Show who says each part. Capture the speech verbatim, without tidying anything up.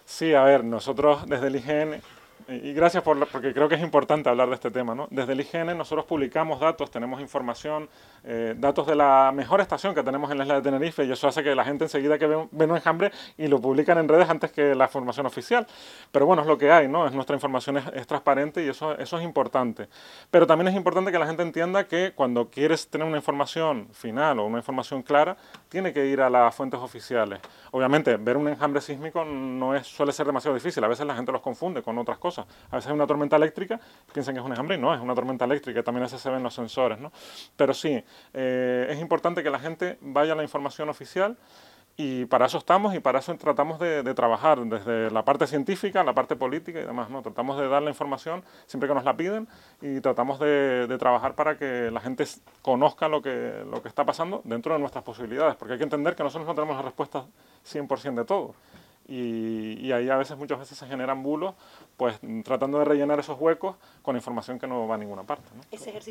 Speaker 1: Sí, a ver, nosotros desde el I G N, y gracias por, la- porque creo que es importante hablar de este tema, ¿no? Desde el I G N nosotros publicamos datos, tenemos información, eh, datos de la mejor estación que tenemos en la isla de Tenerife, y eso hace que la gente enseguida que ve, un- ve un enjambre y lo publican en redes antes que la formación oficial. Pero bueno, es lo que hay, ¿no? Es nuestra información es, es transparente y eso, eso es importante. Pero también es importante que la gente entienda que cuando quieres tener una información final o una información clara, tiene que ir a las fuentes oficiales. Obviamente, ver un enjambre sísmico no es, suele ser demasiado difícil. A veces la gente los confunde con otras cosas. A veces hay una tormenta eléctrica, piensan que es un enjambre y no, es una tormenta eléctrica. También a veces se ven los sensores, ¿no? Pero sí, eh, es importante que la gente vaya a la información oficial y para eso estamos y para eso tratamos de, de trabajar desde la parte científica, la parte política y demás, ¿no? Tratamos de dar la información siempre que nos la piden y tratamos de, de trabajar para que la gente conozca lo que, lo que está pasando dentro de nuestras posibilidades, porque hay que entender que nosotros no tenemos las respuestas cien por ciento de todo. Y, y ahí a veces, muchas veces se generan bulos, pues tratando de rellenar esos huecos con información que no va a ninguna parte, ¿no?
Speaker 2: Ese ejercicio